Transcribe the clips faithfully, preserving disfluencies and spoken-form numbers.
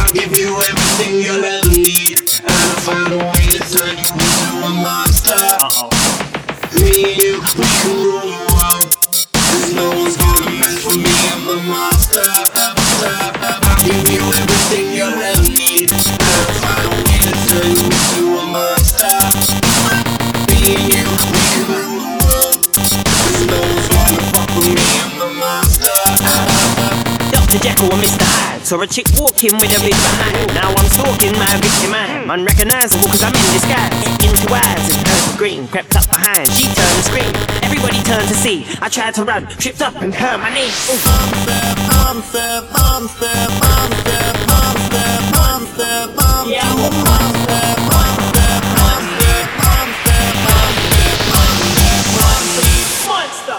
give you everything you'll ever need, and I'll find a way to turn you into a monster. Uh-oh. Me and you, we can rule the world, 'cause no one's gonna mess with me, I'm the monster. I'll give you everything you'll ever need, and I'll find a way to turn you into a monster. Me and you, we can rule the world, 'cause no one's gonna fuck with me, I'm the monster. Doctor Jekyll and Mister Hyde saw a chick walking with a big behind. Now I'm stalking my victim, I'm unrecognisable cause I'm in disguise. Into eyes and purple green, crept up behind, she turned and screamed. Everybody turned to see, I tried to run, tripped up and hurt my knee. Monster, monster, monster, monster, monster, monster, monster, Yeah, I'm a monster, monster, monster, monster, monster, monster, monster.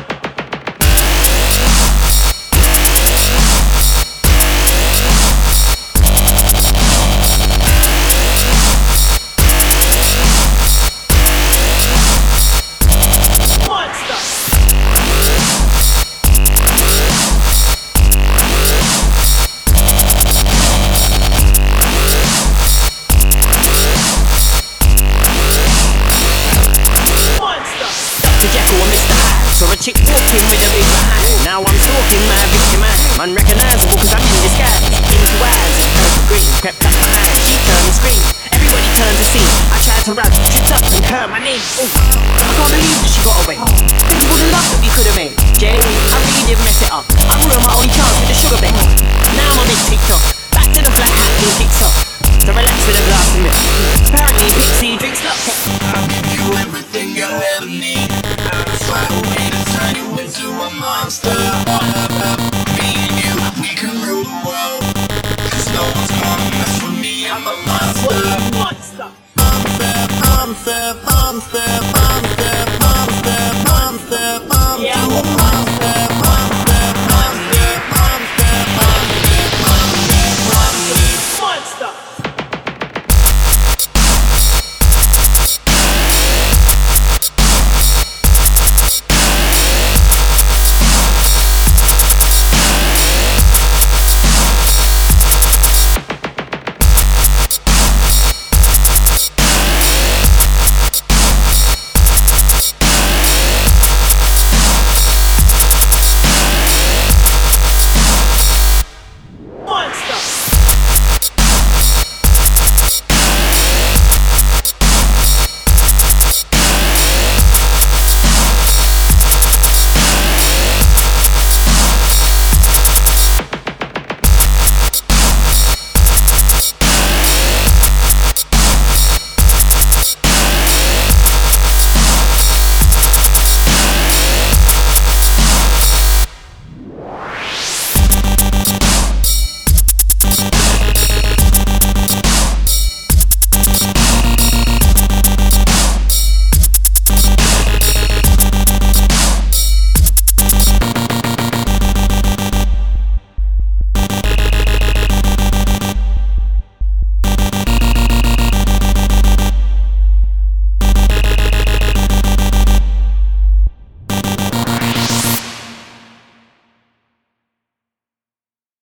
Saw a chick walking with a big behind. Now I'm stalking my victim, I'm unrecognisable cause I'm in disguise. Into eyes and purple green, crept up behind, she turned and screamed. Everybody turned to see, I tried to run, tripped up and hurt my knee. Ooh, I can't believe that she got away. Think of all the love that we could have made. Jay, I really did mess it up. I ruined my only chance with the sugar bait. Now I'm on TikTok, back to the black hat and kicks off. To relax with a glass of milk. Apparently Pixie drinks luck. I'll give you everything you'll ever need, and I'll find a way to turn you into a monster. Me and you, we can rule the world, 'cause no one's gonna mess with me, I'm a monster. Monster. monster, monster, monster, monster.